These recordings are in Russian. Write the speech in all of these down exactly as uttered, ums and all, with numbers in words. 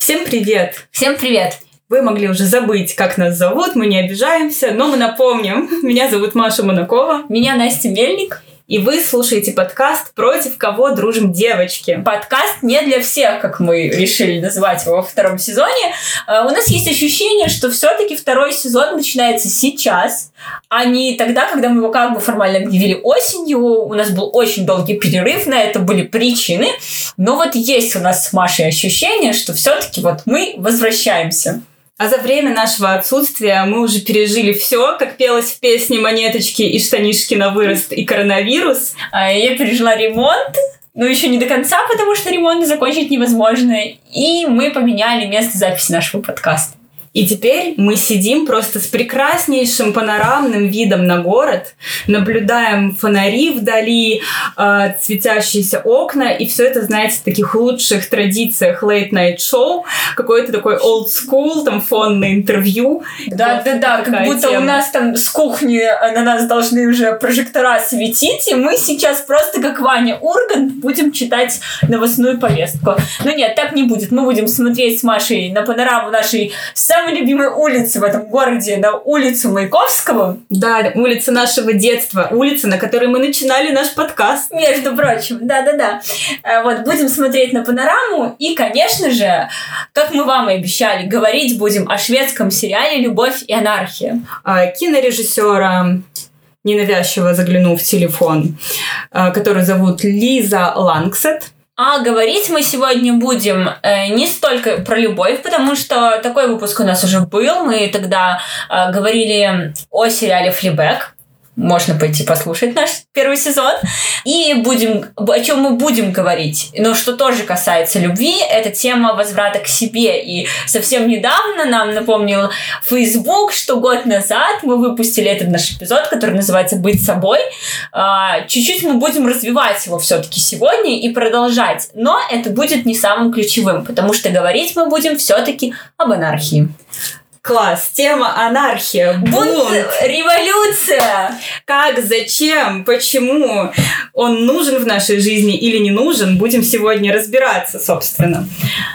Всем привет! Всем привет! Вы могли уже забыть, как нас зовут, мы не обижаемся, но мы напомним. Меня зовут Маша Монакова. Меня Настя Мельник. И вы слушаете подкаст «Против кого дружим девочки». Подкаст не для всех, как мы решили назвать его во втором сезоне. У нас есть ощущение, что все-таки второй сезон начинается сейчас, а не тогда, когда мы его как бы формально объявили осенью. У нас был очень долгий перерыв, на это были причины. Но вот есть у нас с Машей ощущение, что все-таки вот мы возвращаемся. А за время нашего отсутствия мы уже пережили все, как пелось в песне «Монеточки и штанишки на вырост» и коронавирус. А я пережила ремонт, но еще не до конца, потому что ремонт закончить невозможно. И мы поменяли место записи нашего подкаста. И теперь мы сидим просто с прекраснейшим панорамным видом на город, наблюдаем фонари вдали, э, светящиеся окна, и все это, знаете, в таких лучших традициях late-night show, какой-то такой old school, там фонное интервью. Да-да-да, вот как будто тема. У нас там с кухни на нас должны уже прожектора светить, и мы сейчас просто, как Ваня Ургант, будем читать новостную повестку. Но нет, так не будет. Мы будем смотреть с Машей на панораму нашей самой самой любимой улицы в этом городе, на улицу Маяковского. Да, улица нашего детства, улица, на которой мы начинали наш подкаст. Между прочим, да-да-да. Вот, будем смотреть на панораму и, конечно же, как мы вам и обещали, говорить будем о шведском сериале «Любовь и анархия». Кинорежиссера, ненавязчиво заглянув в телефон, которую зовут Лиза Лангсет. А говорить мы сегодня будем э, не столько про любовь, потому что такой выпуск у нас уже был. Мы тогда э, говорили о сериале «Флибэг». Можно пойти послушать наш первый сезон. И будем, о чем мы будем говорить, но что тоже касается любви, это тема возврата к себе. И совсем недавно нам напомнил Facebook, что год назад мы выпустили этот наш эпизод, который называется «Быть собой». Чуть-чуть мы будем развивать его все-таки сегодня и продолжать. Но это будет не самым ключевым, потому что говорить мы будем все-таки об анархии. Класс, тема анархия, бунт, бунт, революция. Как, зачем, почему он нужен в нашей жизни или не нужен, будем сегодня разбираться, собственно.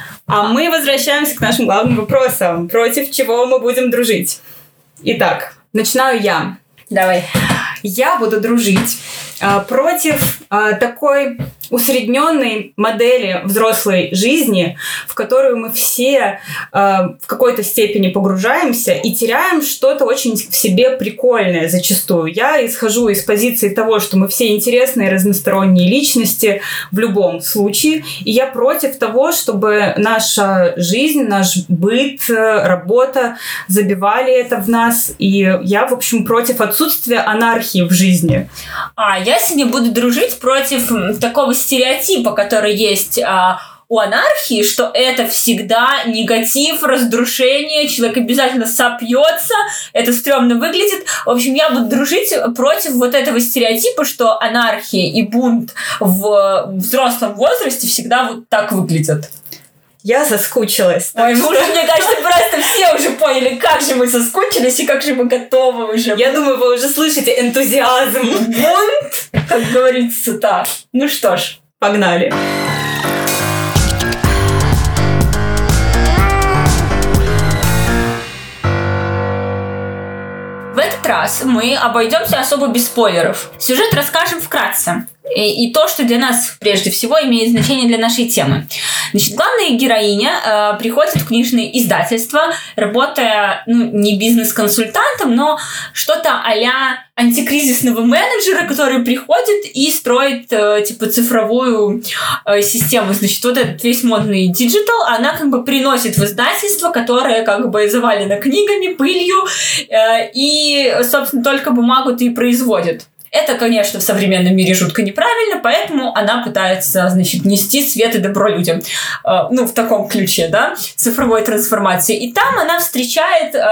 А мы возвращаемся к нашим главным вопросам. Против чего мы будем дружить? Итак, начинаю я. Давай. Я буду дружить э, против э, такой усредненной модели взрослой жизни, в которую мы все э, в какой-то степени погружаемся и теряем что-то очень в себе прикольное зачастую. Я исхожу из позиции того, что мы все интересные, разносторонние личности в любом случае, и я против того, чтобы наша жизнь, наш быт, работа забивали это в нас, и я, в общем, против отсутствия анархии в жизни. А я сегодня буду дружить против такого стереотипа, который есть а, у анархии, что это всегда негатив, разрушение, человек обязательно сопьется, это стрёмно выглядит. В общем, я буду дружить против вот этого стереотипа, что анархия и бунт в взрослом возрасте всегда вот так выглядят. Я соскучилась. Ой, что... мне кажется, просто все уже поняли, как же мы соскучились и как же мы готовы уже. Я думаю, вы уже слышите энтузиазм. Бунт, как говорится, так. Ну что ж, погнали. В этот раз мы обойдемся особо без спойлеров. Сюжет расскажем вкратце. И, и то, что для нас прежде всего имеет значение для нашей темы. Значит, главная героиня э, приходит в книжное издательство, работая, ну, не бизнес-консультантом, но что-то а-ля антикризисного менеджера, который приходит и строит э, типа цифровую э, систему. Значит, вот этот весь модный диджитал, она как бы приносит в издательство, которое как бы завалено книгами, пылью, э, и, собственно, только бумагу-то и производит. Это, конечно, в современном мире жутко неправильно, поэтому она пытается, значит, нести свет и добро людям. Э, ну, в таком ключе, да, цифровой трансформации. И там она встречает э,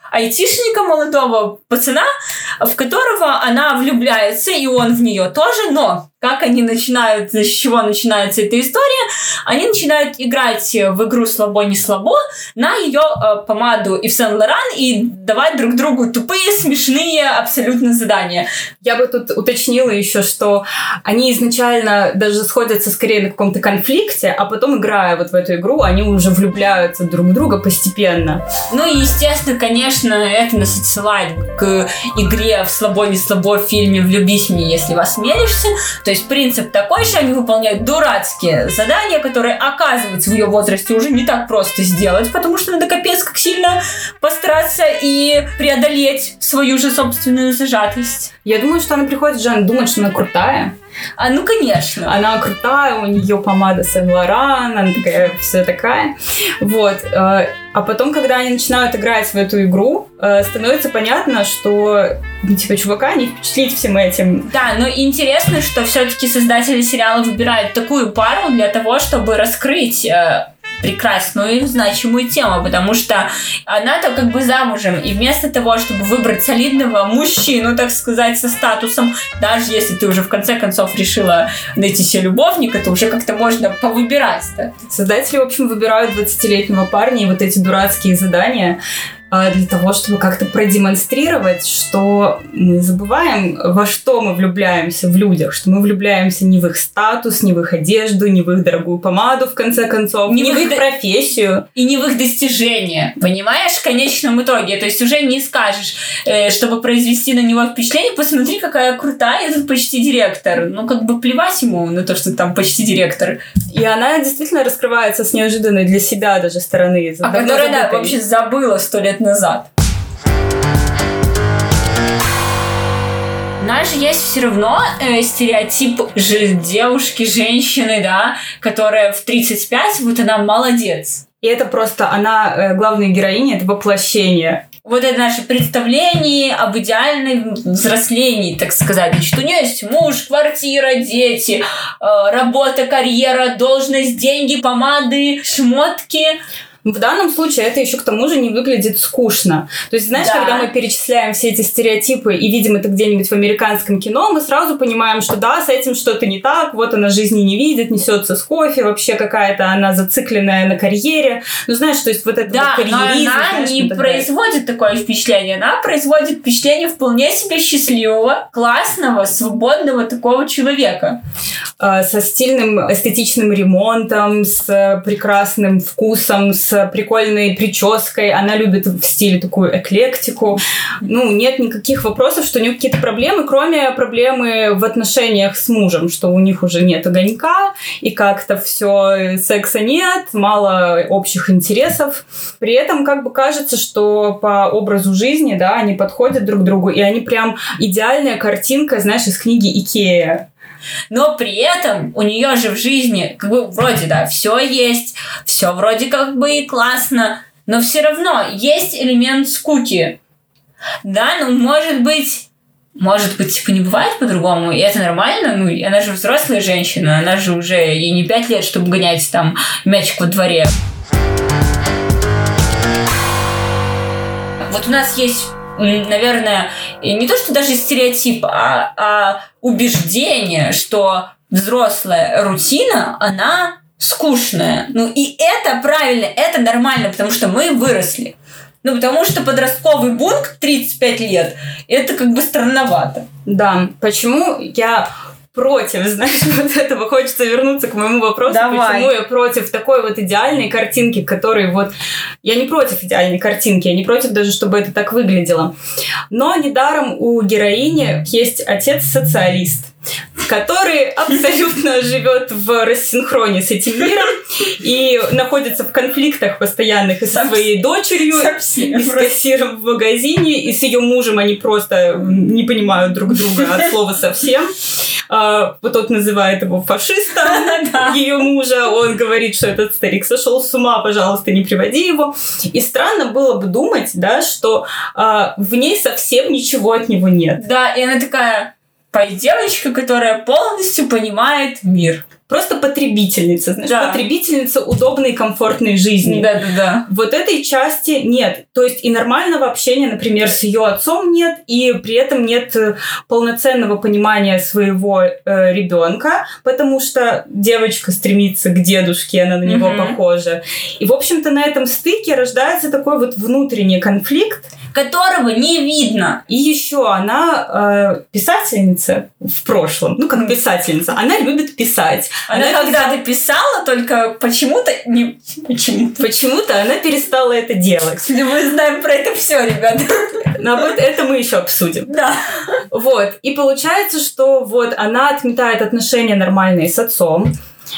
айтишника, молодого пацана, в которого она влюбляется, и он в нее тоже, но как они начинают, с чего начинается эта история, они начинают играть в игру «Слабо, не слабо» на ее э, помаду Ив Сен-Лоран и давать друг другу тупые, смешные абсолютно задания. Я бы тут уточнила еще, что они изначально даже сходятся скорее на каком-то конфликте, а потом, играя вот в эту игру, они уже влюбляются друг в друга постепенно. Ну и, естественно, конечно, это нас отсылает к игре в «Слабо, не слабо» в фильме «Влюбись в меня, если осмелишься». То есть принцип такой же, они выполняют дурацкие задания, которые, оказывается, в ее возрасте уже не так просто сделать, потому что надо капец как сильно постараться и преодолеть свою же собственную зажатость. Я думаю, что она приходит, Жанна, думает, что она крутая. А, ну, конечно. Она крутая, у нее помада Сен-Лоран, она такая, вся такая. Вот. А потом, когда они начинают играть в эту игру, становится понятно, что, ну, типа, чувака не впечатлить всем этим. Да, но интересно, что все-таки создатели сериала выбирают такую пару для того, чтобы раскрыть прекрасную и значимую тему, потому что она-то как бы замужем, и вместо того, чтобы выбрать солидного мужчину, так сказать, со статусом, даже если ты уже в конце концов решила найти себе любовника, то уже как-то можно повыбирать-то. Создатели, в общем, выбирают двадцатилетнего парня и вот эти дурацкие задания для того, чтобы как-то продемонстрировать, что мы забываем, во что мы влюбляемся в людях, что мы влюбляемся не в их статус, не в их одежду, не в их дорогую помаду, в конце концов, не, не в их до... профессию. И не в их достижения. Понимаешь, в конечном итоге. То есть уже не скажешь, э, чтобы произвести на него впечатление, посмотри, какая крутая, я тут почти директор. Ну, как бы плевать ему на то, что там почти директор. И она действительно раскрывается с неожиданной для себя даже стороны. А которая, да, вообще забыла сто лет назад. У нас же есть все равно э, стереотип же девушки, женщины, да, которая в тридцать пять, вот она молодец. И это просто она, э, главная героиня, это воплощение. Вот это наше представление об идеальном взрослении, так сказать. Значит, у нее есть муж, квартира, дети, э, работа, карьера, должность, деньги, помады, шмотки. В данном случае это еще к тому же не выглядит скучно. То есть, знаешь, да. Когда мы перечисляем все эти стереотипы и видим это где-нибудь в американском кино, мы сразу понимаем, что да, с этим что-то не так, вот она жизни не видит, несется с кофе, вообще какая-то она зацикленная на карьере. Ну, знаешь, то есть вот это да, вот карьеризм. Да, но она знаешь, не производит такое впечатление. Она производит впечатление вполне себе счастливого, классного, свободного такого человека. Со стильным эстетичным ремонтом, с прекрасным вкусом, с прикольной прической, она любит в стиле такую эклектику. Ну, нет никаких вопросов, что у нее какие-то проблемы, кроме проблемы в отношениях с мужем, что у них уже нет огонька, и как-то все, секса нет, мало общих интересов. При этом как бы кажется, что по образу жизни, да, они подходят друг к другу, и они прям идеальная картинка, знаешь, из книги Икея. Но при этом у нее же в жизни, как бы, вроде, да, все есть, все вроде как бы и классно, но все равно есть элемент скуки. Да, ну, может быть, может быть, типа, не бывает по-другому, и это нормально, ну, она же взрослая женщина, она же уже, ей не пять лет, чтобы гонять там мячик во дворе. Вот у нас есть, наверное, не то, что даже стереотип, а, а убеждение, что взрослая рутина, она скучная. Ну, и это правильно, это нормально, потому что мы выросли. Ну, потому что подростковый бунт тридцать пять лет, это как бы странновато. Да, почему я против, знаешь, вот этого, хочется вернуться к моему вопросу, Давай. Почему я против такой вот идеальной картинки, которой вот... Я не против идеальной картинки, я не против даже, чтобы это так выглядело. Но недаром у героини есть отец-социалист, который абсолютно живет в рассинхроне с этим миром и находится в конфликтах постоянных и со своей дочерью, Совсем. и с кассиром в магазине, и с ее мужем. Они просто не понимают друг друга от слова совсем. Вот тот называет его фашистом, ее мужа. Он говорит, что этот старик сошел с ума, пожалуйста, не приводи его. И странно было бы думать, да, что в ней совсем ничего от него нет. Да, и она такая... девочка, которая полностью понимает мир. просто потребительница, знаешь, да. потребительница удобной, комфортной жизни. Да-да-да. Вот этой части нет. То есть и нормального общения, например, с ее отцом нет, и при этом нет полноценного понимания своего э, ребенка, потому что девочка стремится к дедушке, она на него mm-hmm. похожа. И, в общем-то, на этом стыке рождается такой вот внутренний конфликт, которого не видно. И еще она э, писательница в прошлом. Ну, как писательница. Она любит писать. Она, она когда-то писала, только почему-то не... Почему-то. Почему-то она перестала это делать. Мы знаем про это все, ребята. Но вот это мы еще обсудим. Да. Вот. И получается, что вот она отметает отношения нормальные с отцом.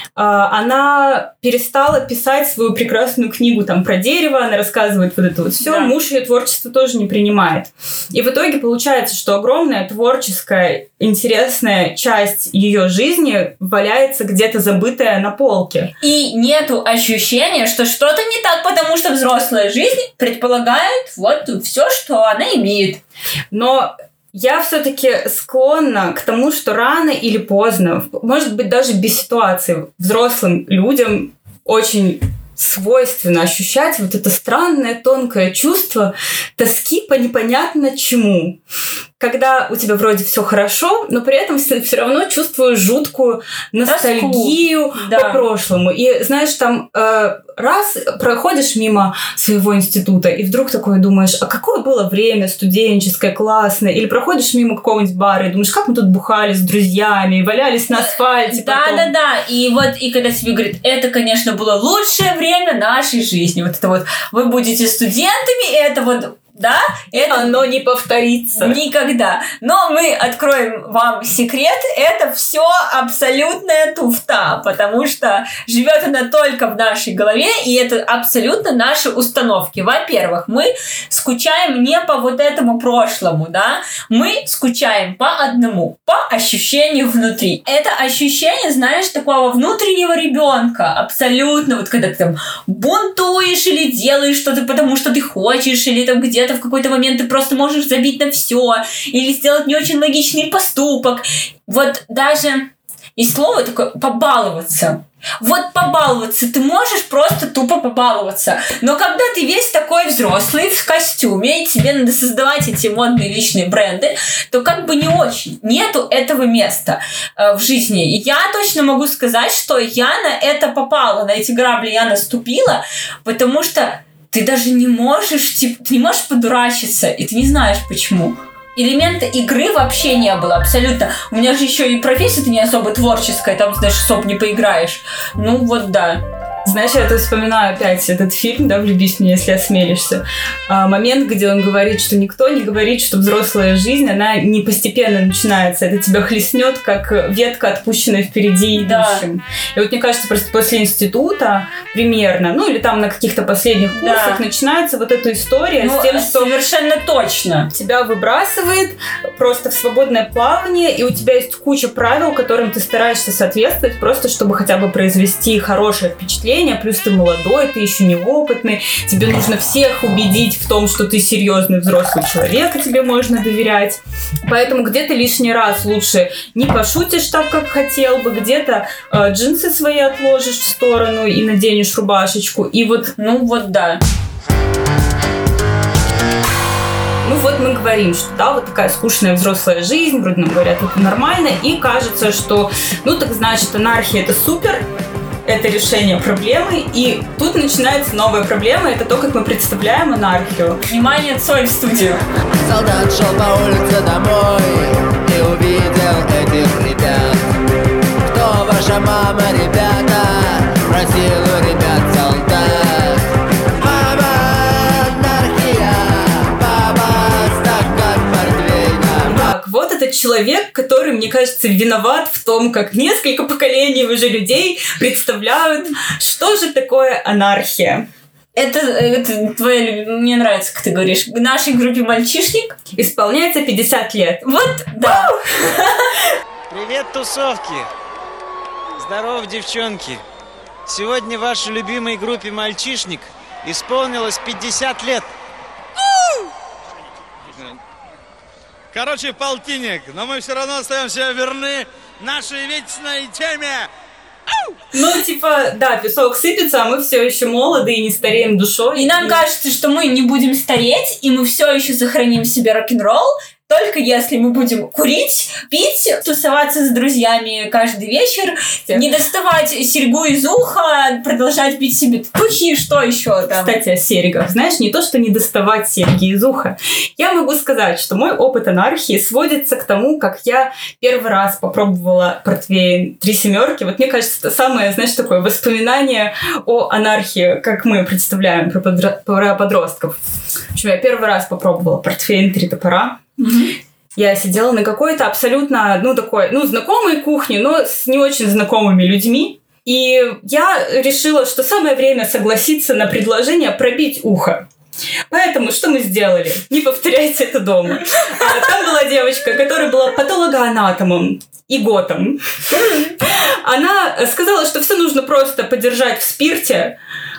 Она перестала писать свою прекрасную книгу там про дерево, она рассказывает вот это вот все. Да. Муж ее творчество тоже не принимает. И в итоге получается, что огромная творческая, интересная часть ее жизни валяется где-то забытая на полке. И нету ощущения, что что-то не так, потому что взрослая жизнь предполагает вот все, что она имеет. Но я все-таки склонна к тому, что рано или поздно, может быть, даже без ситуации, взрослым людям очень свойственно ощущать вот это странное, тонкое чувство тоски по непонятно чему. Когда у тебя вроде все хорошо, но при этом ты все равно чувствуешь жуткую ностальгию да. по прошлому. И знаешь, там э, раз проходишь мимо своего института, и вдруг такое думаешь, а какое было время студенческое, классное, или проходишь мимо какого-нибудь бара и думаешь, как мы тут бухали с друзьями, валялись на асфальте. Да-да-да, и вот, и когда тебе говорят, это, конечно, было лучшее время нашей жизни, вот это вот, вы будете студентами, это вот да, это оно не повторится. Никогда. Но мы откроем вам секрет. Это все абсолютная туфта, потому что живет она только в нашей голове, и это абсолютно наши установки. Во-первых, мы скучаем не по вот этому прошлому, да, мы скучаем по одному, по ощущению внутри. Это ощущение, знаешь, такого внутреннего ребенка, абсолютно, вот когда ты там бунтуешь или делаешь что-то, потому что ты хочешь, или там где-то в какой-то момент ты просто можешь забить на все или сделать не очень логичный поступок. Вот даже и слово такое «побаловаться». Вот побаловаться, ты можешь просто тупо побаловаться. Но когда ты весь такой взрослый в костюме, и тебе надо создавать эти модные личные бренды, то как бы не очень. Нету этого места э, в жизни. И я точно могу сказать, что я на это попала, на эти грабли я наступила, потому что ты даже не можешь, типа, ты не можешь подурачиться, и ты не знаешь почему. Элемента игры вообще не было, абсолютно. У меня же еще и профессия-то не особо творческая, там, знаешь, особо не поиграешь. Ну, вот да. Знаешь, я тут вспоминаю опять этот фильм, да, «Влюбись в меня, если осмелишься». А, момент, где он говорит, что никто не говорит, что взрослая жизнь, она не постепенно начинается. Это тебя хлестнет, как ветка, отпущенная впереди идущим. Да. И вот мне кажется, просто после института примерно, ну или там на каких-то последних курсах да. начинается вот эта история ну, с тем, что совершенно точно тебя выбрасывает просто в свободное плавание, и у тебя есть куча правил, которым ты стараешься соответствовать, просто чтобы хотя бы произвести хорошее впечатление. Плюс ты молодой, ты еще неопытный, тебе нужно всех убедить в том, что ты серьезный взрослый человек, и тебе можно доверять. Поэтому где-то лишний раз лучше не пошутишь так, как хотел бы, где-то э, джинсы свои отложишь в сторону и наденешь рубашечку. И вот, ну вот да. Ну вот мы говорим, что да, вот такая скучная взрослая жизнь, вроде нам говорят, это нормально, и кажется, что ну так значит анархия это супер, это решение проблемы, и тут начинается новая проблема, это то, как мы представляем анархию. Внимание, Цой в студию. Солдат шел по улице домой и увидел этих ребят. Кто ваша мама, ребята? Спросил у ребят солдат. Мама, анархия, папа, стакан портвейна. Так, вот этот человек, который, мне кажется, виноват в том, как несколько поколений уже людей представляют, что же такое анархия. Это, это твоя... Мне нравится, как ты говоришь. В нашей группе «Мальчишник» исполняется пятьдесят лет. Вот, да. Привет, тусовки! Здорово, девчонки! Сегодня вашей любимой группе «Мальчишник» исполнилось пятьдесят лет. Короче, полтинник, но мы все равно остаемся верны нашей вечной теме Ну, типа, да, песок сыпется, а мы все еще молоды и не стареем душой. И нам кажется, что мы не будем стареть, и мы все еще сохраним в себе рок-н-ролл, только если мы будем курить, пить, тусоваться с друзьями каждый вечер, не доставать серьгу из уха, продолжать пить себе татухи, что еще там. Кстати, о серьгах. Знаешь, не то, что не доставать серьги из уха. Я могу сказать, что мой опыт анархии сводится к тому, как я первый раз попробовала портвейн «Три семерки». Вот мне кажется, это самое, знаешь, такое воспоминание о анархии, как мы представляем про, подро- про подростков. В общем, я первый раз попробовала портвейн «Три топора». Mm-hmm. Я сидела на какой-то абсолютно, ну, такой, ну, знакомой кухне, но с не очень знакомыми людьми. И я решила, что самое время согласиться на предложение пробить ухо. Поэтому что мы сделали? Не повторяйте это дома. А, там была девочка, которая была патологоанатомом и готом. Она сказала, что все нужно просто подержать в спирте,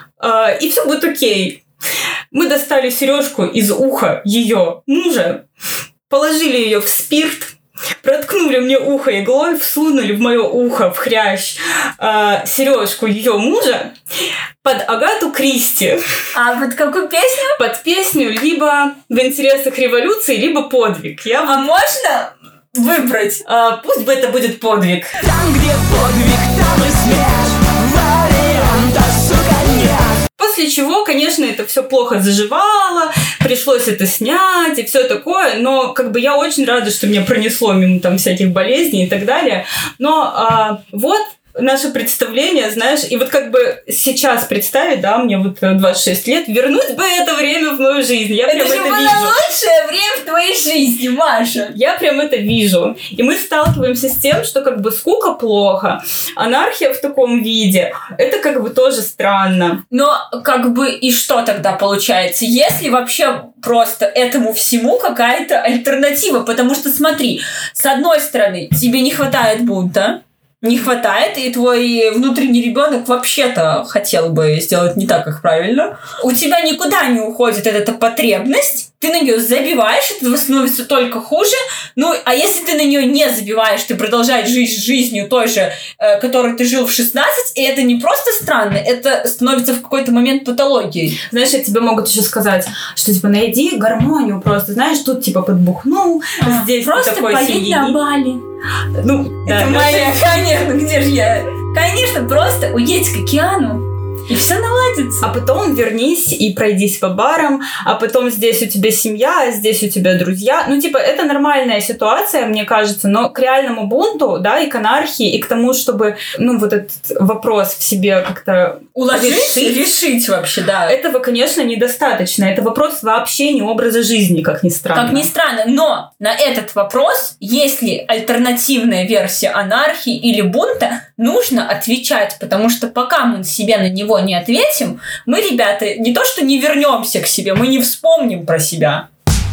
и все будет окей. Мы достали сережку из уха ее мужа, положили ее в спирт, проткнули мне ухо иглой, всунули в мое ухо в хрящ э, сережку ее мужа под Агату Кристи. А под какую песню? Под песню либо «В интересах революции», либо «Подвиг». Я... А можно выбрать? А, пусть бы это будет «Подвиг». Там, где подвиг, там и смерть. Варианта, сука, нет. После чего, конечно, это все плохо заживало, пришлось это снять и все такое, но как бы я очень рада, что меня пронесло мимо там всяких болезней и так далее. Но а, вот наше представление, знаешь, и вот как бы сейчас представить, да, мне вот двадцать шесть лет, вернуть бы это время в мою жизнь. Я это прям же это было вижу. лучшее время в твоей жизни, Маша. Я прям это вижу. И мы сталкиваемся с тем, что как бы скука плохо, анархия в таком виде, это как бы тоже странно. Но как бы и что тогда получается, если вообще просто этому всему какая-то альтернатива? Потому что смотри, с одной стороны, тебе не хватает бунта, не хватает, и твой внутренний ребенок вообще-то хотел бы сделать не так, как правильно. У тебя никуда не уходит эта потребность, ты на нее забиваешь, это становится только хуже. Ну, а если ты на нее не забиваешь, ты продолжаешь жить жизнью той же, э, которой ты жил в шестнадцать, и это не просто странно, это становится в какой-то момент патологией. Знаешь, тебе могут еще сказать, что типа найди гармонию просто, знаешь, тут типа подбухнул, а, здесь просто такой поедь на Бали. Ну, это да, моя, конечно, где же я? Конечно, просто уедь к океану, и все наладится. А потом вернись и пройдись по барам, а потом здесь у тебя семья, а здесь у тебя друзья. Ну, типа, это нормальная ситуация, мне кажется, но к реальному бунту, да, и к анархии, и к тому, чтобы, ну, вот этот вопрос в себе как-то уложить, решить, решить вообще, да. Этого, конечно, недостаточно. Это вопрос вообще не образа жизни, как ни странно. Как ни странно, но на этот вопрос, есть ли альтернативная версия анархии или бунта, нужно отвечать, потому что пока мы себе на него не ответим, мы, ребята, не то что не вернемся к себе, мы не вспомним про себя.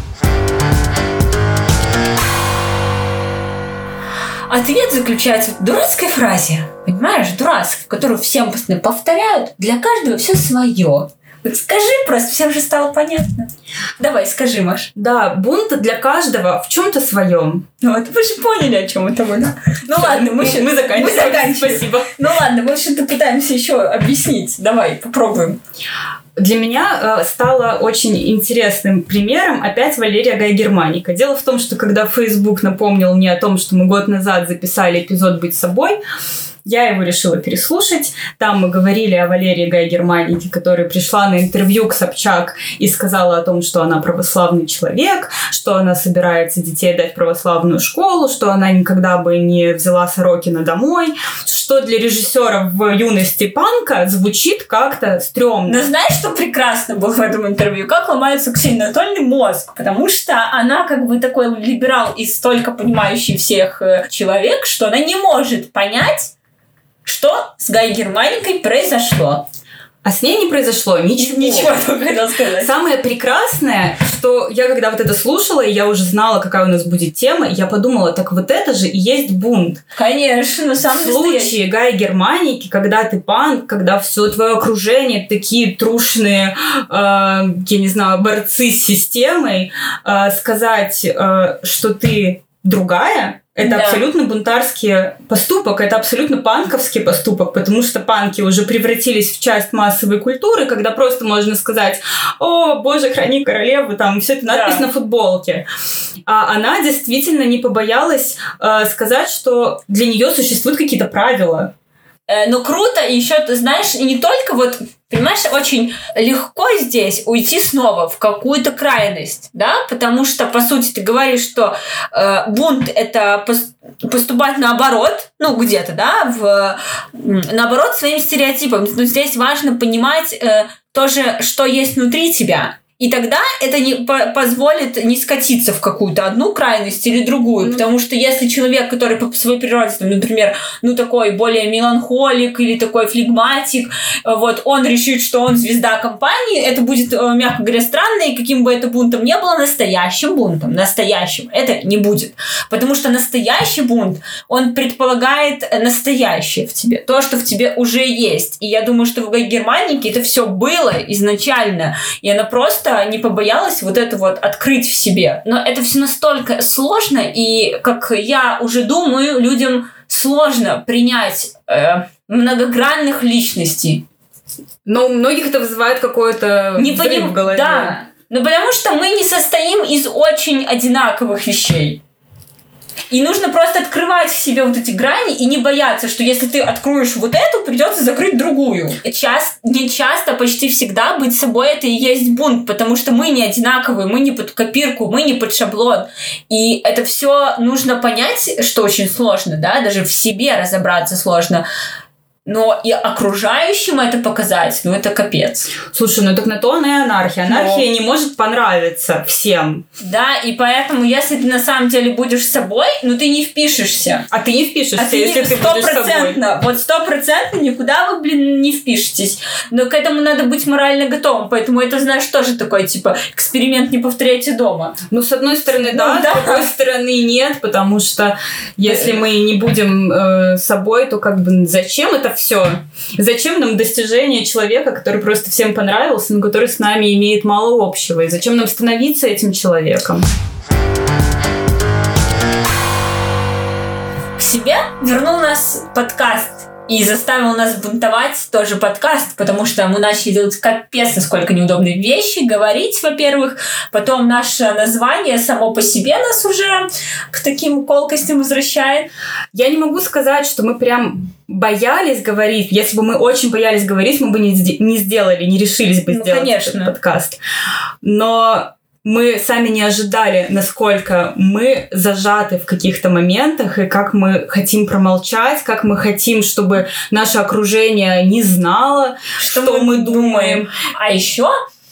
Ответ заключается в дурацкой фразе, понимаешь, дурацкой, которую всем постоянно повторяют, для каждого все свое. Вот скажи просто, всем же стало понятно. Давай, скажи, Маш. Да, бунт для каждого в чем-то своем. Ну вот вы же поняли, о чем это было. Ну ладно, мы, мы, мы заканчиваем. Мы заканчиваем. Спасибо. Ну ладно, мы что-то пытаемся еще объяснить. Давай, попробуем. Для меня э, стало очень интересным примером опять Валерия Гай Германика. Дело в том, что когда Facebook напомнил мне о том, что мы год назад записали эпизод «Быть собой», я его решила переслушать. Там мы говорили о Валерии Гай Германике, которая пришла на интервью к Собчак и сказала о том, что она православный человек, что она собирается детей дать в православную школу, что она никогда бы не взяла Сорокина домой, что для режиссера в юности панка звучит как-то стрёмно. Но знаешь, что прекрасно было в этом интервью? Как ломается Ксения Анатольевна мозг, потому что она как бы такой либерал и столько понимающий всех человек, что она не может понять, что с Гай Германикой произошло. А с ней не произошло ничего. Ничего, только хотела сказать. Самое прекрасное, что я когда вот это слушала, и я уже знала, какая у нас будет тема, я подумала, так вот это же и есть бунт. Конечно, самый В случае Гай Германики, когда ты панк, когда все твое окружение такие трушные, э, я не знаю, борцы с системой, э, сказать, э, что ты другая, Это да. абсолютно бунтарский поступок, это абсолютно панковский поступок, потому что панки уже превратились в часть массовой культуры, когда просто можно сказать: «О, Боже, храни королеву», там все это надпись да. на футболке. А она действительно не побоялась э, сказать, что для нее существуют какие-то правила. Ну, круто, и еще, ты знаешь, не только вот, понимаешь, очень легко здесь уйти снова в какую-то крайность, да, потому что, по сути, ты говоришь, что э, бунт — это пос- поступать наоборот, ну, где-то, да, в, наоборот своим стереотипам, но здесь важно понимать э, тоже, что есть внутри тебя. И тогда это не по- позволит не скатиться в какую-то одну крайность или другую. Mm-hmm. Потому что если человек, который по своей природе, например, ну такой более меланхолик или такой флегматик, вот, он решит, что он звезда компании, это будет, мягко говоря, странно, и каким бы это бунтом ни было, настоящим бунтом, настоящим, это не будет. Потому что настоящий бунт, он предполагает настоящее в тебе, то, что в тебе уже есть. И я думаю, что в Германии это все было изначально, и она просто не побоялась вот это вот открыть в себе. Но это все настолько сложно, и, как я уже думаю, людям сложно принять э, многогранных личностей. Но у многих это вызывает какой-то не взрыв поним... в голове. Да, но потому что мы не состоим из очень одинаковых вещей. И нужно просто открывать в себе вот эти грани и не бояться, что если ты откроешь вот эту, придется закрыть другую. Часто, не часто, почти всегда быть собой — это и есть бунт, потому что мы не одинаковые, мы не под копирку, мы не под шаблон. И это все нужно понять, что очень сложно, да, даже в себе разобраться сложно. Но и окружающим это показать, ну это капец. Слушай, ну так на то она и анархия. Анархия Но... не может понравиться всем. Да, и поэтому, если ты на самом деле будешь собой, ну ты не впишешься. А ты не впишешься, а ты если не... ты будешь собой. Вот стопроцентно никуда вы, блин, не впишетесь. Но к этому надо быть морально готовым. Поэтому это, знаешь, тоже такой, типа, эксперимент не повторяйте дома. Ну, с одной стороны, да, ну, да. с другой стороны, нет, потому что если мы не будем э, собой, то как бы зачем это все? Зачем нам достижение человека, который просто всем понравился, но который с нами имеет мало общего? И зачем нам становиться этим человеком? К себе вернул нас подкаст и заставил нас бунтовать тоже подкаст, потому что мы начали делать капец насколько неудобные вещи, говорить, во-первых, потом наше название само по себе нас уже к таким колкостям возвращает. Я не могу сказать, что мы прям боялись говорить. Если бы мы очень боялись говорить, мы бы не, не сделали, не решились бы ну, сделать конечно. этот подкаст. Но мы сами не ожидали, насколько мы зажаты в каких-то моментах, и как мы хотим промолчать, как мы хотим, чтобы наше окружение не знало, что, что мы думаем. А еще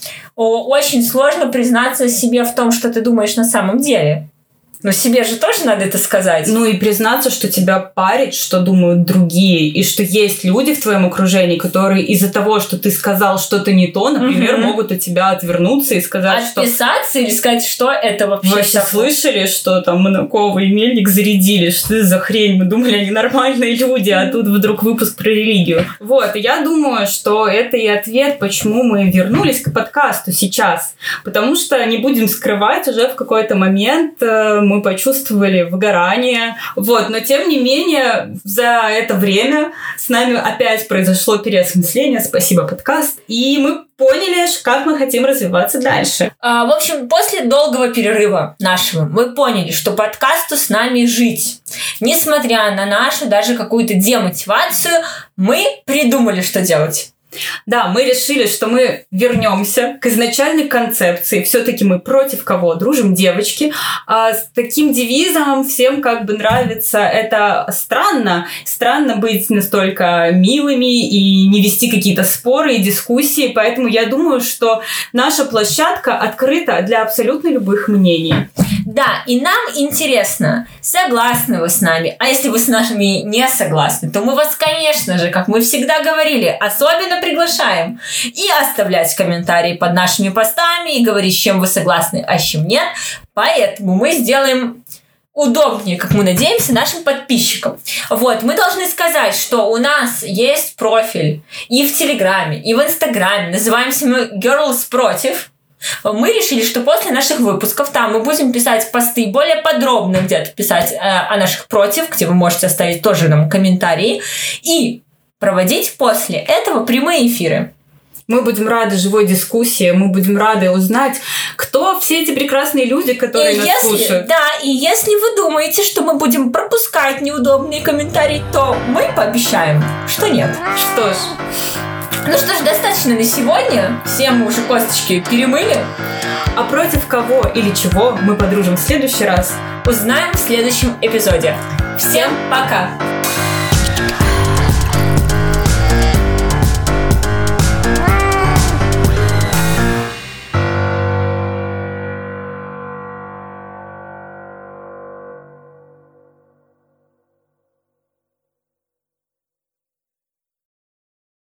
очень сложно признаться себе в том, что ты думаешь на самом деле. Но себе же тоже надо это сказать. Ну и признаться, что тебя парит, что думают другие, и что есть люди в твоем окружении, которые из-за того, что ты сказал что-то не то, например, mm-hmm. могут от тебя отвернуться и сказать, Отписаться что... Отписаться или сказать, что это вообще Вы вообще слышали, что там Монакова и Мельник зарядили? Что это за хрень? Мы думали, они нормальные люди, а тут вдруг выпуск про религию. Вот, и я думаю, что это и ответ, почему мы вернулись к подкасту сейчас. Потому что, не будем скрывать, уже в какой-то момент мы почувствовали выгорание. Вот, но тем не менее, за это время с нами опять произошло переосмысление. Спасибо, подкаст. И мы поняли, как мы хотим развиваться дальше. А, в общем, после долгого перерыва нашего мы поняли, что подкасту с нами жить. Несмотря на нашу даже какую-то демотивацию, мы придумали, что делать. Да, мы решили, что мы вернемся к изначальной концепции. Все-таки мы против кого? Дружим, девочки. А с таким девизом всем как бы нравится. Это странно. Странно быть настолько милыми и не вести какие-то споры и дискуссии. Поэтому я думаю, что наша площадка открыта для абсолютно любых мнений. Да, и нам интересно, согласны вы с нами. А если вы с нами не согласны, то мы вас, конечно же, как мы всегда говорили, особенно приглашаем и оставлять комментарии под нашими постами и говорить, с чем вы согласны, а с чем нет. Поэтому мы сделаем удобнее, как мы надеемся, нашим подписчикам. Вот, мы должны сказать, что у нас есть профиль и в Телеграме, и в Инстаграме. Называемся мы Girls Против. Мы решили, что после наших выпусков там мы будем писать посты, более подробно где-то писать э, о наших против, где вы можете оставить тоже нам комментарии, и проводить после этого прямые эфиры. Мы будем рады живой дискуссии, мы будем рады узнать, кто все эти прекрасные люди, которые и нас если, слушают. Да, и если вы думаете, что мы будем пропускать неудобные комментарии, то мы пообещаем, что нет. Что ж. Ну что ж, достаточно на сегодня. Все мы уже косточки перемыли. А против кого или чего мы подружим в следующий раз, узнаем в следующем эпизоде. Всем пока!